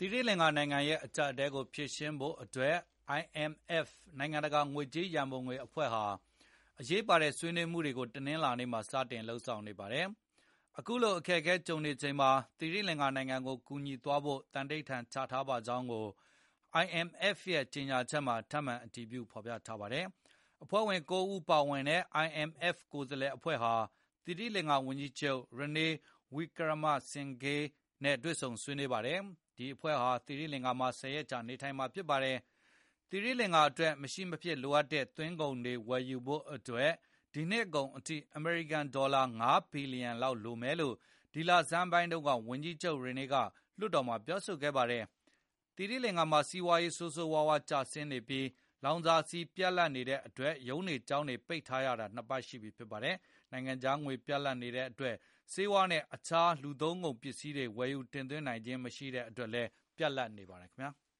တိရိလင်္ကာနိုင်ငံရဲ့အကျပ်အတည်းကိုဖြေရှင်းဖို့အတွက် IMF နိုင်ငံတကာငွေကြေးရန်ပုံငွေအဖွဲ့ဟာအရေးပါတဲ့ဆွေးနွေးမှုတွေကိုတနင်္လာနေ့မှာစတင်လုပ်ဆောင်နေပါတယ်။ အခုလိုအခက်အခဲကြုံနေချိန်မှာတိရိလင်္ကာနိုင်ငံကိုကူညီသွားဖို့တန်ဋိဌာန်ချထားပါကြောင်းကို IMF ရဲ့ကြေညာချက်မှာထပ်မံအတည်ပြုဖေါ်ပြထားပါတယ်။ အဖွဲ့ဝင် 9 ဦးပါဝင်တဲ့ IMF ကိုယ်စားလှယ်အဖွဲ့ဟာတိရိလင်္ကာဝန်ကြီးချုပ် Ranil Wickremesinghe နဲ့တွေ့ဆုံဆွေးနွေးပါတယ်။ ဒီအဖွဲ့ဟာသီရိလင်္ကာမှာ10 ရက်ကြာနေထိုင်မှာဖြစ်ပါတယ်။ သီရိလင်္ကာအတွက်မရှိမဖြစ်လိုအပ်တဲ့သွင်းကုန်တွေဝယ်ယူဖို့အတွက်ဒီနှစ်ကုန်အထိအမေရိကန်ဒေါ်လာ5 ဘီလီယံလောက်လိုမယ်လို့ဒီလဆန်းပိုင်းတုန်းကဝန်ကြီးချုပ် Ranil ကလွှတ်တော်မှာပြောဆိုခဲ့ပါတယ်။ သီရိလင်္ကာမှာစီးပွားရေးဆိုးဆိုးဝါးဝါးကျဆင်းနေပြီးလောင်စာဆီပြတ်လပ်နေတဲ့အတွက်ရုံးတွေကျောင်းတွေပိတ်ထားရတာ2 ပတ်ရှိပြီဖြစ်ပါတယ်။ နိုင်ငံခြားငွေပြတ်လပ်နေတဲ့အတွက်ဆေးဝါးနဲ့အခြားလူသုံးကုန်ပစ္စည်းတွေဝယ်ယူတင်သွင်းနိုင်ခြင်းမရှိတဲ့အတွက်လည်းပြတ်လပ်နေပါတယ်ခင်ဗျာ။